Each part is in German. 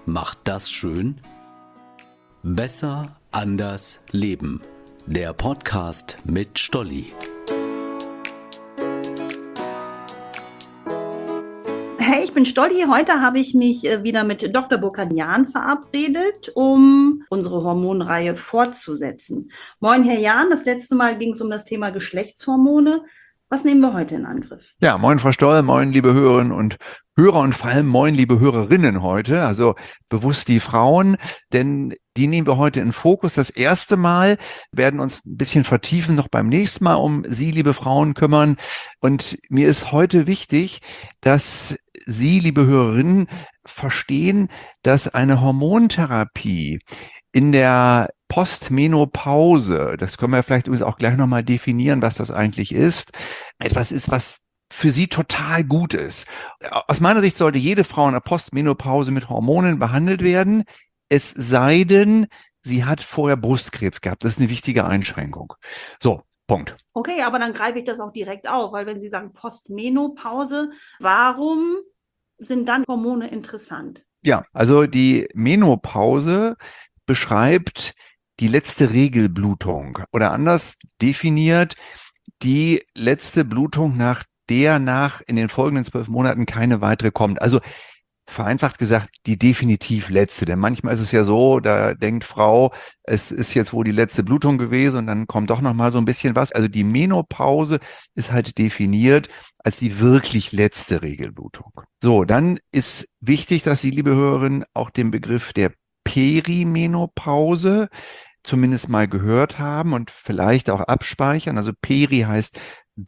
macht das schön? Besser, anders, leben. Der Podcast mit Stolli. Hey, ich bin Stolli. Heute habe ich mich wieder mit Dr. Burkhard-Jahn verabredet, um unsere Hormonreihe fortzusetzen. Moin, Herr Jahn. Das letzte Mal ging es um das Thema Geschlechtshormone. Was nehmen wir heute in Angriff? Ja, moin Frau Stoll, moin liebe Hörerinnen und Hörer und vor allem moin liebe Hörerinnen heute, also bewusst die Frauen, denn die nehmen wir heute in Fokus. Das erste Mal werden uns ein bisschen vertiefen, noch beim nächsten Mal um Sie, liebe Frauen, kümmern. Und mir ist heute wichtig, dass Sie, liebe Hörerinnen, verstehen, dass eine Hormontherapie in der Postmenopause, das können wir vielleicht übrigens auch gleich nochmal definieren, was das eigentlich ist, etwas ist, was für sie total gut ist. Aus meiner Sicht sollte jede Frau in der Postmenopause mit Hormonen behandelt werden, es sei denn, sie hat vorher Brustkrebs gehabt. Das ist eine wichtige Einschränkung. So, Punkt. Okay, aber dann greife ich das auch direkt auf, weil wenn Sie sagen Postmenopause, warum sind dann Hormone interessant? Ja, also die Menopause beschreibt die letzte Regelblutung oder anders definiert die letzte Blutung, nach der in den folgenden 12 Monaten keine weitere kommt. Also vereinfacht gesagt, die definitiv letzte. Denn manchmal ist es ja so, da denkt Frau, es ist jetzt wohl die letzte Blutung gewesen und dann kommt doch noch mal so ein bisschen was. Also die Menopause ist halt definiert als die wirklich letzte Regelblutung. So, dann ist wichtig, dass Sie, liebe Hörerinnen, auch den Begriff der Perimenopause zumindest mal gehört haben und vielleicht auch abspeichern. Also Peri heißt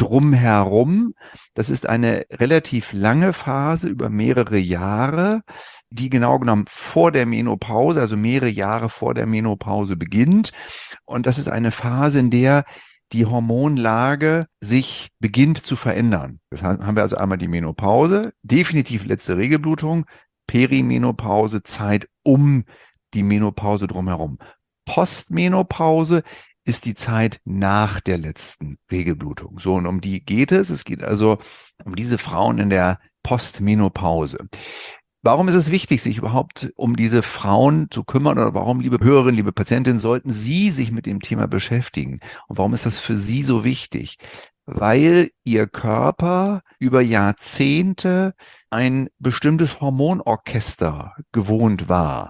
drumherum. Das ist eine relativ lange Phase über mehrere Jahre, die genau genommen vor der Menopause, also mehrere Jahre vor der Menopause beginnt. Und das ist eine Phase, in der die Hormonlage sich beginnt zu verändern. Das haben wir also einmal die Menopause, definitiv letzte Regelblutung, Perimenopause, Zeit um die Menopause drumherum. Postmenopause ist die Zeit nach der letzten Regelblutung. So, und um die geht es. Es geht also um diese Frauen in der Postmenopause. Warum ist es wichtig, sich überhaupt um diese Frauen zu kümmern oder warum, liebe Hörerinnen, liebe Patientinnen, sollten Sie sich mit dem Thema beschäftigen? Und warum ist das für Sie so wichtig? Weil Ihr Körper über Jahrzehnte ein bestimmtes Hormonorchester gewohnt war,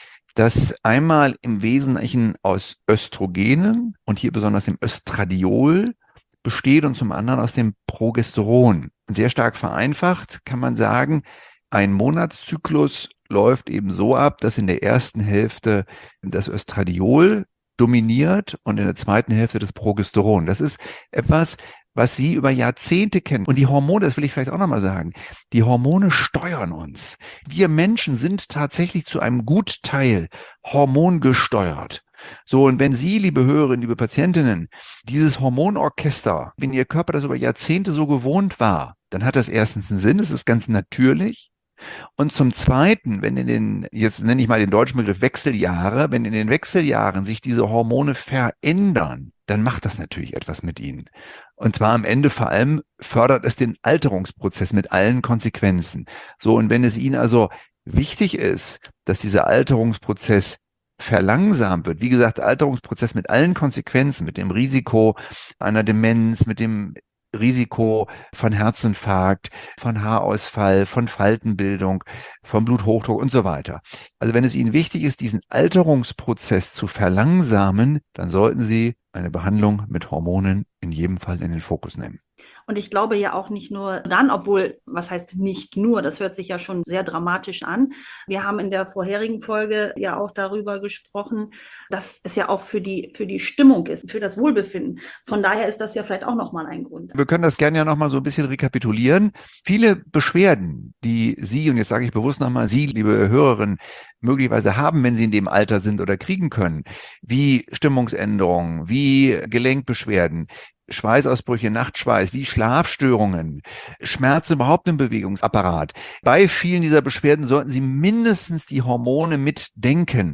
das einmal im Wesentlichen aus Östrogenen und hier besonders dem Östradiol besteht und zum anderen aus dem Progesteron. Sehr stark vereinfacht kann man sagen, ein Monatszyklus läuft eben so ab, dass in der ersten Hälfte das Östradiol dominiert und in der zweiten Hälfte das Progesteron. Das ist etwas, was Sie über Jahrzehnte kennen. Und die Hormone, das will ich vielleicht auch nochmal sagen, die Hormone steuern uns. Wir Menschen sind tatsächlich zu einem Gutteil hormongesteuert. So, und wenn Sie, liebe Hörerinnen, liebe Patientinnen, dieses Hormonorchester, wenn Ihr Körper das über Jahrzehnte so gewohnt war, dann hat das erstens einen Sinn, es ist ganz natürlich. Und zum Zweiten, wenn jetzt nenne ich mal den deutschen Begriff Wechseljahre, wenn in den Wechseljahren sich diese Hormone verändern, dann macht das natürlich etwas mit ihnen. Und zwar am Ende vor allem fördert es den Alterungsprozess mit allen Konsequenzen. So, und wenn es Ihnen also wichtig ist, dass dieser Alterungsprozess verlangsamt wird, wie gesagt, Alterungsprozess mit allen Konsequenzen, mit dem Risiko einer Demenz, mit dem Risiko von Herzinfarkt, von Haarausfall, von Faltenbildung, von Bluthochdruck und so weiter. Also wenn es Ihnen wichtig ist, diesen Alterungsprozess zu verlangsamen, dann sollten Sie eine Behandlung mit Hormonen in jedem Fall in den Fokus nehmen. Und ich glaube ja auch nicht nur dann, obwohl, was heißt nicht nur, das hört sich ja schon sehr dramatisch an. Wir haben in der vorherigen Folge ja auch darüber gesprochen, dass es ja auch für die Stimmung ist, für das Wohlbefinden. Von daher ist das ja vielleicht auch nochmal ein Grund. Wir können das gerne ja nochmal so ein bisschen rekapitulieren. Viele Beschwerden, die Sie, und jetzt sage ich bewusst nochmal Sie, liebe Hörerinnen, möglicherweise haben, wenn Sie in dem Alter sind oder kriegen können, wie Stimmungsänderungen, wie Gelenkbeschwerden, Schweißausbrüche, Nachtschweiß, wie Schlafstörungen, Schmerzen überhaupt im Bewegungsapparat. Bei vielen dieser Beschwerden sollten Sie mindestens die Hormone mitdenken.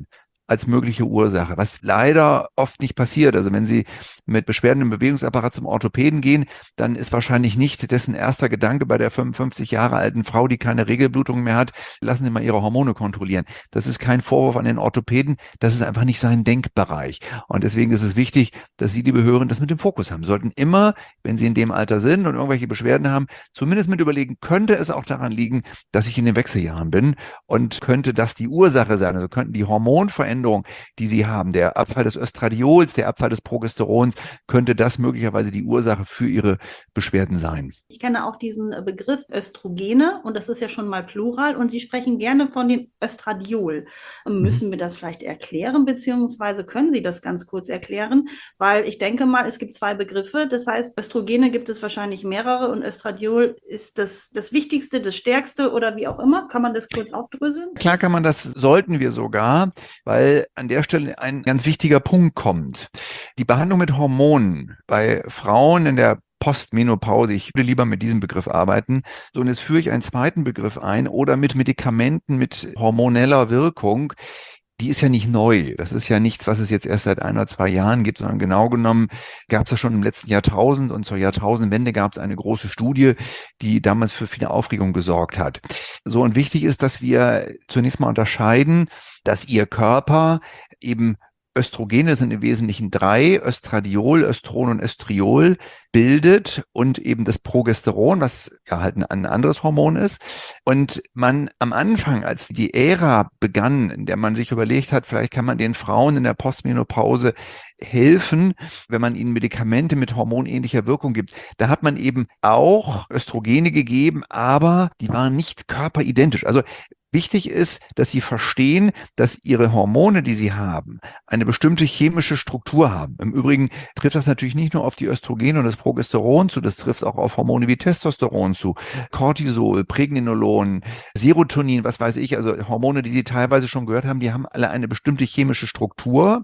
als mögliche Ursache, was leider oft nicht passiert. Also wenn Sie mit Beschwerden im Bewegungsapparat zum Orthopäden gehen, dann ist wahrscheinlich nicht dessen erster Gedanke bei der 55 Jahre alten Frau, die keine Regelblutung mehr hat, lassen Sie mal Ihre Hormone kontrollieren. Das ist kein Vorwurf an den Orthopäden, das ist einfach nicht sein Denkbereich. Und deswegen ist es wichtig, dass Sie, liebe Hörerinnen, das mit dem Fokus haben. Sie sollten immer, wenn Sie in dem Alter sind und irgendwelche Beschwerden haben, zumindest mit überlegen, könnte es auch daran liegen, dass ich in den Wechseljahren bin und könnte das die Ursache sein. Also könnten die Hormonveränderungen, die Sie haben, der Abfall des Östradiols, der Abfall des Progesterons, könnte das möglicherweise die Ursache für Ihre Beschwerden sein. Ich kenne auch diesen Begriff Östrogene und das ist ja schon mal Plural und Sie sprechen gerne von dem Östradiol. Müssen wir das vielleicht erklären, beziehungsweise können Sie das ganz kurz erklären? Weil ich denke mal, es gibt zwei Begriffe. Das heißt, Östrogene gibt es wahrscheinlich mehrere und Östradiol ist das Wichtigste, das Stärkste oder wie auch immer. Kann man das kurz aufdröseln? Klar kann man das, sollten wir sogar, weil an der Stelle ein ganz wichtiger Punkt kommt. Die Behandlung mit Hormonen bei Frauen in der Postmenopause, ich würde lieber mit diesem Begriff arbeiten, so und jetzt führe ich einen zweiten Begriff ein, oder mit Medikamenten mit hormoneller Wirkung. Die ist ja nicht neu. Das ist ja nichts, was es jetzt erst seit 1 oder 2 Jahren gibt, sondern genau genommen gab es ja schon im letzten Jahrtausend und zur Jahrtausendwende gab es eine große Studie, die damals für viele Aufregung gesorgt hat. So, und wichtig ist, dass wir zunächst mal unterscheiden, dass Ihr Körper eben Östrogene sind im Wesentlichen 3, Östradiol, Östron und Östriol bildet und eben das Progesteron, was ja halt ein anderes Hormon ist. Und man am Anfang, als die Ära begann, in der man sich überlegt hat, vielleicht kann man den Frauen in der Postmenopause helfen, wenn man ihnen Medikamente mit hormonähnlicher Wirkung gibt. Da hat man eben auch Östrogene gegeben, aber die waren nicht körperidentisch. Also wichtig ist, dass Sie verstehen, dass Ihre Hormone, die Sie haben, eine bestimmte chemische Struktur haben. Im Übrigen trifft das natürlich nicht nur auf die Östrogene und das Progesteron zu, das trifft auch auf Hormone wie Testosteron zu, Cortisol, Pregnenolon, Serotonin, was weiß ich, also Hormone, die Sie teilweise schon gehört haben, die haben alle eine bestimmte chemische Struktur.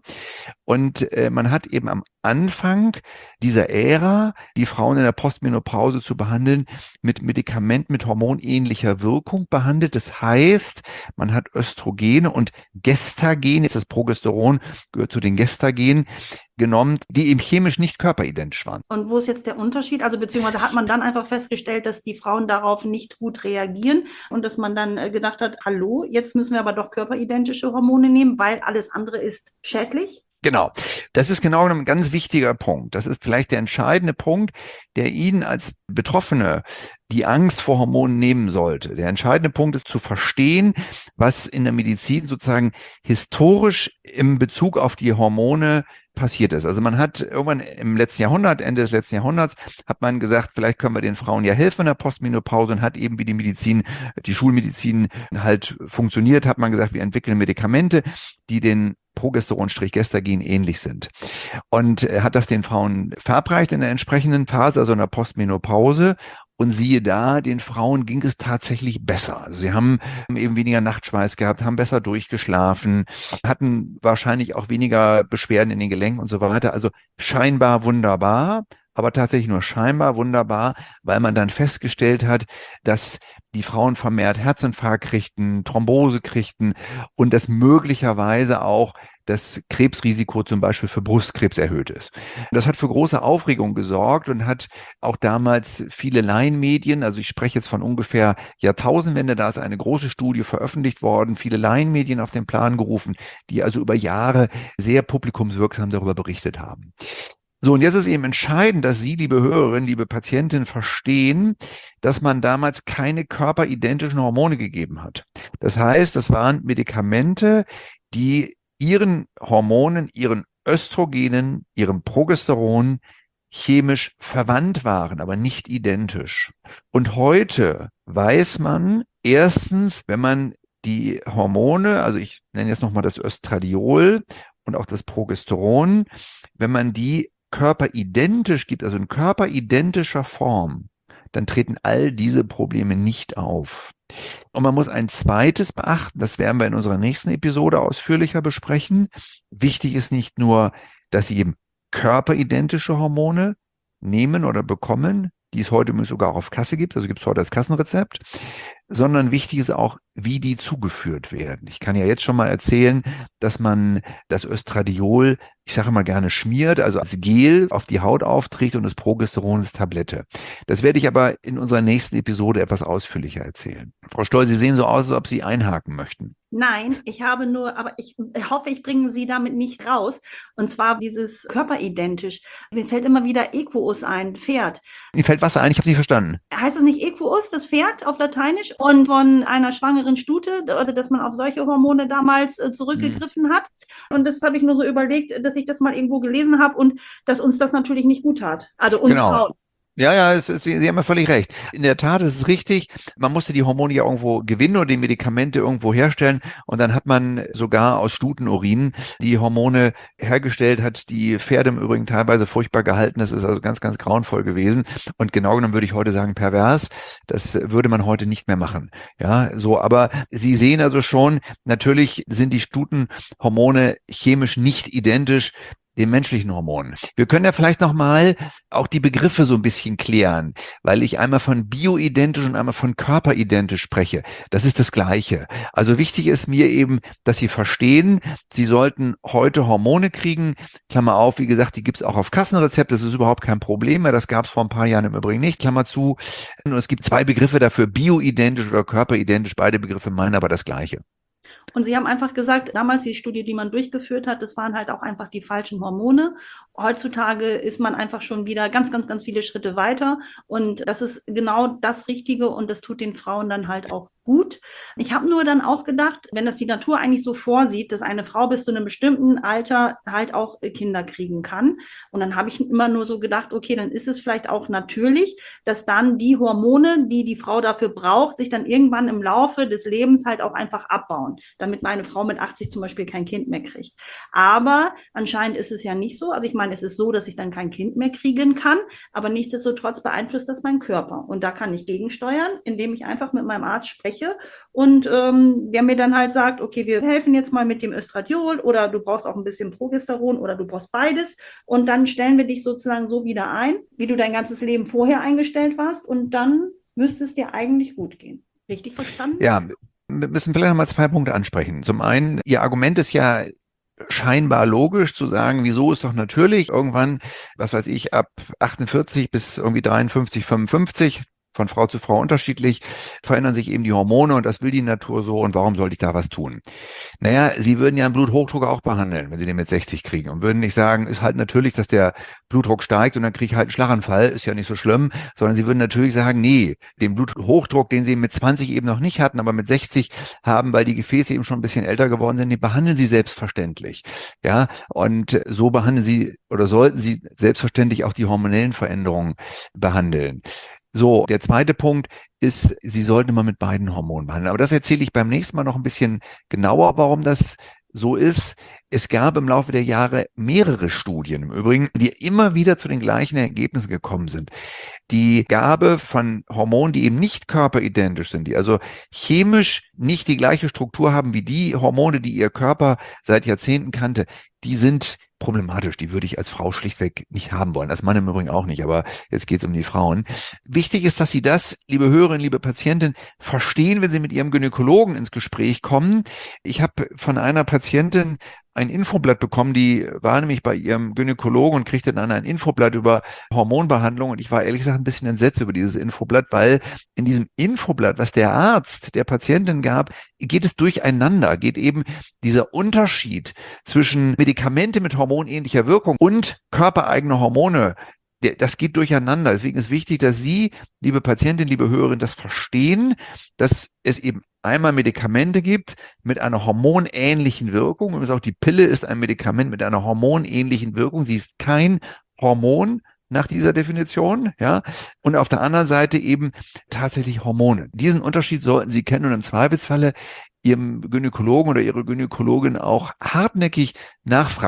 Und man hat eben am Anfang dieser Ära, die Frauen in der Postmenopause zu behandeln, mit Medikamenten mit hormonähnlicher Wirkung behandelt. Das heißt, man hat Östrogene und Gestagene, jetzt das Progesteron gehört zu den Gestagenen, genommen, die eben chemisch nicht körperidentisch waren. Und wo ist jetzt der Unterschied? Also beziehungsweise hat man dann einfach festgestellt, dass die Frauen darauf nicht gut reagieren und dass man dann gedacht hat, hallo, jetzt müssen wir aber doch körperidentische Hormone nehmen, weil alles andere ist schädlich? Genau. Das ist genau ein ganz wichtiger Punkt. Das ist vielleicht der entscheidende Punkt, der Ihnen als Betroffene die Angst vor Hormonen nehmen sollte. Der entscheidende Punkt ist zu verstehen, was in der Medizin sozusagen historisch im Bezug auf die Hormone passiert ist. Also man hat irgendwann im letzten Jahrhundert, Ende des letzten Jahrhunderts, hat man gesagt, vielleicht können wir den Frauen ja helfen in der Postmenopause und hat eben wie die Medizin, die Schulmedizin halt funktioniert, hat man gesagt, wir entwickeln Medikamente, die den Progesteron-Gestagen ähnlich sind. Und hat das den Frauen verabreicht in der entsprechenden Phase, also in der Postmenopause. Und siehe da, den Frauen ging es tatsächlich besser. Also sie haben eben weniger Nachtschweiß gehabt, haben besser durchgeschlafen, hatten wahrscheinlich auch weniger Beschwerden in den Gelenken und so weiter. Also scheinbar wunderbar, aber tatsächlich nur scheinbar wunderbar, weil man dann festgestellt hat, dass die Frauen vermehrt Herzinfarkt kriegten, Thrombose kriegten und dass möglicherweise auch das Krebsrisiko zum Beispiel für Brustkrebs erhöht ist. Das hat für große Aufregung gesorgt und hat auch damals viele Laienmedien, also ich spreche jetzt von ungefähr Jahrtausendwende, da ist eine große Studie veröffentlicht worden, viele Laienmedien auf den Plan gerufen, die also über Jahre sehr publikumswirksam darüber berichtet haben. So, und jetzt ist eben entscheidend, dass Sie, liebe Hörerinnen, liebe Patientin, verstehen, dass man damals keine körperidentischen Hormone gegeben hat. Das heißt, das waren Medikamente, die Ihren Hormonen, Ihren Östrogenen, Ihrem Progesteron chemisch verwandt waren, aber nicht identisch. Und heute weiß man erstens, wenn man die Hormone, also ich nenne jetzt nochmal das Östradiol und auch das Progesteron, wenn man die körperidentisch gibt, also in körperidentischer Form, dann treten all diese Probleme nicht auf. Und man muss ein zweites beachten, das werden wir in unserer nächsten Episode ausführlicher besprechen. Wichtig ist nicht nur, dass Sie eben körperidentische Hormone nehmen oder bekommen, die es heute sogar auch auf Kasse gibt, also gibt es heute als Kassenrezept. sondern wichtig ist auch, wie die zugeführt werden. Ich kann ja jetzt schon mal erzählen, dass man das Östradiol, ich sage mal gerne schmiert, also als Gel auf die Haut aufträgt und das Progesteron als Tablette. Das werde ich aber in unserer nächsten Episode etwas ausführlicher erzählen. Frau Stoll, Sie sehen so aus, als ob Sie einhaken möchten. Nein, ich habe nur, aber ich hoffe, ich bringe Sie damit nicht raus. Und zwar dieses körperidentisch. Mir fällt immer wieder Equus ein, Pferd. Mir fällt Wasser ein, ich habe Sie verstanden. Heißt es nicht Equus, das Pferd auf Lateinisch? Und von einer schwangeren Stute, also dass man auf solche Hormone damals zurückgegriffen hat. Und das habe ich nur so überlegt, dass ich das mal irgendwo gelesen habe und dass uns das natürlich nicht gut tat. Also uns Genau. Frauen. Ja, Sie haben ja völlig recht. In der Tat ist es richtig. Man musste die Hormone ja irgendwo gewinnen oder die Medikamente irgendwo herstellen. Und dann hat man sogar aus Stutenurin die Hormone hergestellt, hat die Pferde im Übrigen teilweise furchtbar gehalten. Das ist also ganz, ganz grauenvoll gewesen. Und genau genommen würde ich heute sagen pervers. Das würde man heute nicht mehr machen. Ja, so. Aber Sie sehen also schon, natürlich sind die Stutenhormone chemisch nicht identisch den menschlichen Hormonen. Wir können ja vielleicht nochmal auch die Begriffe so ein bisschen klären, weil ich einmal von bioidentisch und einmal von körperidentisch spreche. Das ist das Gleiche. Also wichtig ist mir eben, dass Sie verstehen, Sie sollten heute Hormone kriegen. Klammer auf, wie gesagt, die gibt es auch auf Kassenrezept. Das ist überhaupt kein Problem mehr. Das gab es vor ein paar Jahren im Übrigen nicht. Klammer zu. Und es gibt zwei Begriffe dafür, bioidentisch oder körperidentisch. Beide Begriffe meinen aber das Gleiche. Und sie haben einfach gesagt, damals die Studie, die man durchgeführt hat, das waren halt auch einfach die falschen Hormone. Heutzutage ist man einfach schon wieder ganz, ganz, ganz viele Schritte weiter. Und das ist genau das Richtige und das tut den Frauen dann halt auch gut. Ich habe nur dann auch gedacht, wenn das die Natur eigentlich so vorsieht, dass eine Frau bis zu einem bestimmten Alter halt auch Kinder kriegen kann. Und dann habe ich immer nur so gedacht, okay, dann ist es vielleicht auch natürlich, dass dann die Hormone, die die Frau dafür braucht, sich dann irgendwann im Laufe des Lebens halt auch einfach abbauen, damit meine Frau mit 80 zum Beispiel kein Kind mehr kriegt. Aber anscheinend ist es ja nicht so. Also ich meine, es ist so, dass ich dann kein Kind mehr kriegen kann, aber nichtsdestotrotz beeinflusst das meinen Körper. Und da kann ich gegensteuern, indem ich einfach mit meinem Arzt spreche und der mir dann halt sagt, okay, wir helfen jetzt mal mit dem Östradiol oder du brauchst auch ein bisschen Progesteron oder du brauchst beides und dann stellen wir dich sozusagen so wieder ein, wie du dein ganzes Leben vorher eingestellt warst und dann müsste es dir eigentlich gut gehen. Richtig verstanden? Ja, wir müssen vielleicht nochmal 2 Punkte ansprechen. Zum einen, Ihr Argument ist ja scheinbar logisch zu sagen, wieso ist doch natürlich irgendwann, was weiß ich, ab 48 bis irgendwie 53, 55, von Frau zu Frau unterschiedlich, verändern sich eben die Hormone und das will die Natur so und warum sollte ich da was tun? Naja, Sie würden ja einen Bluthochdruck auch behandeln, wenn Sie den mit 60 kriegen und würden nicht sagen, ist halt natürlich, dass der Blutdruck steigt und dann kriege ich halt einen Schlaganfall, ist ja nicht so schlimm, sondern Sie würden natürlich sagen, nee, den Bluthochdruck, den Sie mit 20 eben noch nicht hatten, aber mit 60 haben, weil die Gefäße eben schon ein bisschen älter geworden sind, den behandeln Sie selbstverständlich. Ja, und so behandeln Sie oder sollten Sie selbstverständlich auch die hormonellen Veränderungen behandeln. So, der zweite Punkt ist, Sie sollten immer mit beiden Hormonen behandeln. Aber das erzähle ich beim nächsten Mal noch ein bisschen genauer, warum das so ist. Es gab im Laufe der Jahre mehrere Studien im Übrigen, die immer wieder zu den gleichen Ergebnissen gekommen sind. Die Gabe von Hormonen, die eben nicht körperidentisch sind, die also chemisch nicht die gleiche Struktur haben wie die Hormone, die Ihr Körper seit Jahrzehnten kannte, die sind problematisch. Die würde ich als Frau schlichtweg nicht haben wollen. Als Mann im Übrigen auch nicht, aber jetzt geht es um die Frauen. Wichtig ist, dass Sie das, liebe Hörerinnen, liebe Patientin, verstehen, wenn Sie mit Ihrem Gynäkologen ins Gespräch kommen. Ich habe von einer Patientin ein Infoblatt bekommen, die war nämlich bei ihrem Gynäkologen und kriegte dann ein Infoblatt über Hormonbehandlung und ich war ehrlich gesagt ein bisschen entsetzt über dieses Infoblatt, weil in diesem Infoblatt, was der Arzt der Patientin gab, geht es durcheinander, geht eben dieser Unterschied zwischen Medikamente mit hormonähnlicher Wirkung und körpereigene Hormone, das geht durcheinander. Deswegen ist wichtig, dass Sie, liebe Patientin, liebe Hörerin, das verstehen, dass es eben einmal Medikamente gibt mit einer hormonähnlichen Wirkung. Übrigens auch die Pille ist ein Medikament mit einer hormonähnlichen Wirkung. Sie ist kein Hormon nach dieser Definition, ja. Und auf der anderen Seite eben tatsächlich Hormone. Diesen Unterschied sollten Sie kennen und im Zweifelsfalle Ihrem Gynäkologen oder Ihrer Gynäkologin auch hartnäckig nachfragen.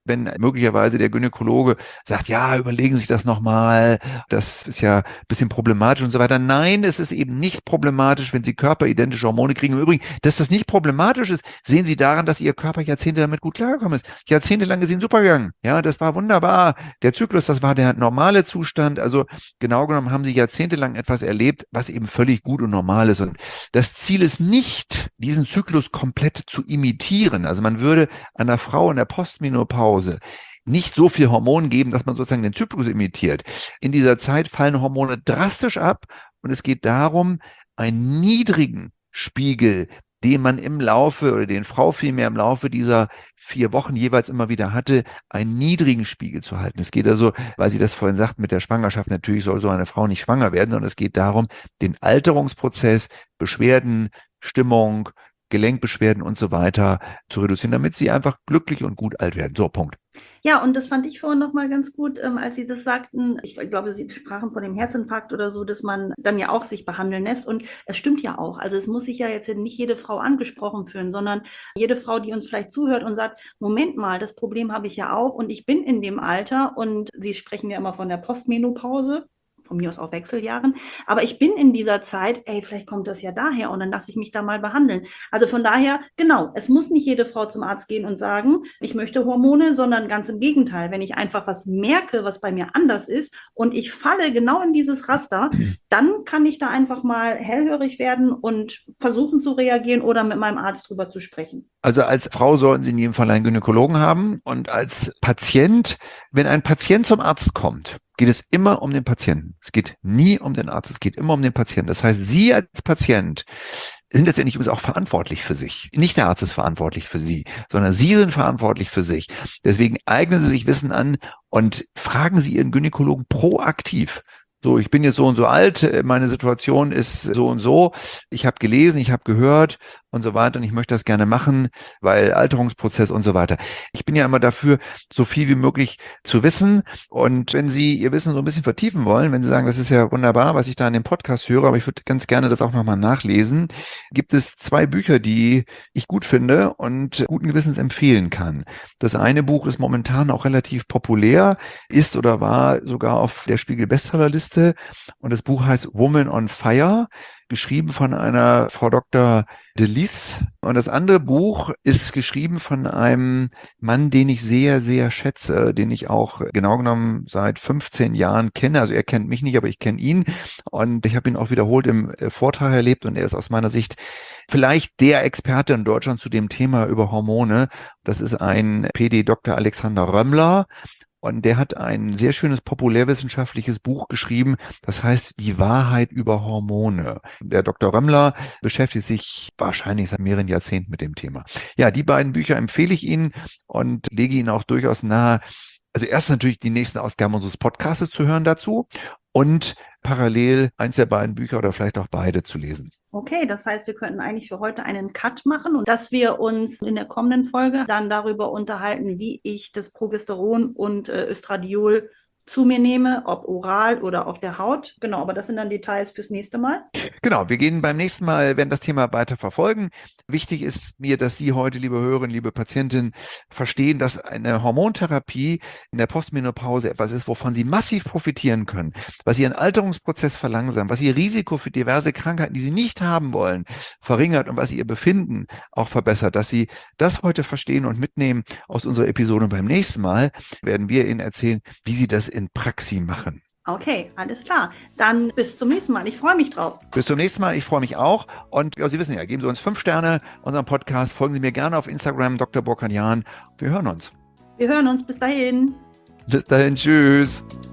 wenn möglicherweise der Gynäkologe sagt, ja, überlegen Sie sich das nochmal, das ist ja ein bisschen problematisch und so weiter. Nein, es ist eben nicht problematisch, wenn Sie körperidentische Hormone kriegen. Im Übrigen, dass das nicht problematisch ist, sehen Sie daran, dass Ihr Körper Jahrzehnte damit gut klargekommen ist. Jahrzehntelang ist Ihnen super gegangen. Ja, das war wunderbar. Der Zyklus, das war der normale Zustand. Also genau genommen haben Sie jahrzehntelang etwas erlebt, was eben völlig gut und normal ist. Und das Ziel ist nicht, diesen Zyklus komplett zu imitieren. Also man würde einer Frau in der Postmenopause nicht so viel Hormon geben, dass man sozusagen den Zyklus imitiert. In dieser Zeit fallen Hormone drastisch ab und es geht darum, einen niedrigen Spiegel, den man im Laufe oder den Frau vielmehr im Laufe dieser 4 Wochen jeweils immer wieder hatte, einen niedrigen Spiegel zu halten. Es geht also, weil Sie das vorhin sagten mit der Schwangerschaft, natürlich soll so eine Frau nicht schwanger werden, sondern es geht darum, den Alterungsprozess, Beschwerden, Stimmung, Gelenkbeschwerden und so weiter zu reduzieren, damit sie einfach glücklich und gut alt werden. So, Punkt. Ja, und das fand ich vorhin nochmal ganz gut, als Sie das sagten. Ich glaube, Sie sprachen von dem Herzinfarkt oder so, dass man dann ja auch sich behandeln lässt. Und es stimmt ja auch. Also es muss sich ja jetzt nicht jede Frau angesprochen fühlen, sondern jede Frau, die uns vielleicht zuhört und sagt, Moment mal, das Problem habe ich ja auch und ich bin in dem Alter und Sie sprechen ja immer von der Postmenopause. Von mir aus auch Wechseljahren. Aber ich bin in dieser Zeit, vielleicht kommt das ja daher und dann lasse ich mich da mal behandeln. Also von daher, genau, es muss nicht jede Frau zum Arzt gehen und sagen, ich möchte Hormone, sondern ganz im Gegenteil. Wenn ich einfach was merke, was bei mir anders ist und ich falle genau in dieses Raster, dann kann ich da einfach mal hellhörig werden und versuchen zu reagieren oder mit meinem Arzt drüber zu sprechen. Also als Frau sollten Sie in jedem Fall einen Gynäkologen haben und als Patient, wenn ein Patient zum Arzt kommt, geht es immer um den Patienten. Es geht nie um den Arzt, es geht immer um den Patienten. Das heißt, Sie als Patient sind letztendlich übrigens auch verantwortlich für sich. Nicht der Arzt ist verantwortlich für Sie, sondern Sie sind verantwortlich für sich. Deswegen eignen Sie sich Wissen an und fragen Sie Ihren Gynäkologen proaktiv. So, ich bin jetzt so und so alt, meine Situation ist so und so, ich habe gelesen, ich habe gehört und so weiter und ich möchte das gerne machen, weil Alterungsprozess und so weiter. Ich bin ja immer dafür, so viel wie möglich zu wissen und wenn Sie Ihr Wissen so ein bisschen vertiefen wollen, wenn Sie sagen, das ist ja wunderbar, was ich da in dem Podcast höre, aber ich würde ganz gerne das auch nochmal nachlesen, gibt es 2 Bücher, die ich gut finde und guten Gewissens empfehlen kann. Das eine Buch ist momentan auch relativ populär, ist oder war sogar auf der Spiegel-Bestsellerliste und das Buch heißt Woman on Fire, geschrieben von einer Frau Dr. Delis. Und das andere Buch ist geschrieben von einem Mann, den ich sehr, sehr schätze, den ich auch genau genommen seit 15 Jahren kenne. Also er kennt mich nicht, aber ich kenne ihn. Und ich habe ihn auch wiederholt im Vortrag erlebt und er ist aus meiner Sicht vielleicht der Experte in Deutschland zu dem Thema über Hormone. Das ist ein PD Dr. Alexander Römmler. Und der hat ein sehr schönes populärwissenschaftliches Buch geschrieben, das heißt Die Wahrheit über Hormone. Der Dr. Römmler beschäftigt sich wahrscheinlich seit mehreren Jahrzehnten mit dem Thema. Ja, die beiden Bücher empfehle ich Ihnen und lege Ihnen auch durchaus nahe, also erst natürlich die nächsten Ausgaben unseres Podcasts zu hören dazu und parallel eins der beiden Bücher oder vielleicht auch beide zu lesen. Okay, das heißt, wir könnten eigentlich für heute einen Cut machen und dass wir uns in der kommenden Folge dann darüber unterhalten, wie ich das Progesteron und Östradiol zu mir nehme, ob oral oder auf der Haut. Genau, aber das sind dann Details fürs nächste Mal. Genau, wir gehen beim nächsten Mal, werden das Thema weiter verfolgen. Wichtig ist mir, dass Sie heute, liebe Hörerinnen, liebe Patientin, verstehen, dass eine Hormontherapie in der Postmenopause etwas ist, wovon Sie massiv profitieren können, was Ihren Alterungsprozess verlangsamt, was Ihr Risiko für diverse Krankheiten, die Sie nicht haben wollen, verringert und was Ihr Befinden auch verbessert. Dass Sie das heute verstehen und mitnehmen aus unserer Episode. Und beim nächsten Mal werden wir Ihnen erzählen, wie Sie das in Praxis machen. Okay, alles klar. Dann bis zum nächsten Mal. Ich freue mich drauf. Bis zum nächsten Mal. Ich freue mich auch. Und ja, Sie wissen ja, geben Sie uns 5 Sterne unserem Podcast. Folgen Sie mir gerne auf Instagram, Dr. Burkan Jahn. Wir hören uns. Wir hören uns. Bis dahin. Bis dahin. Tschüss.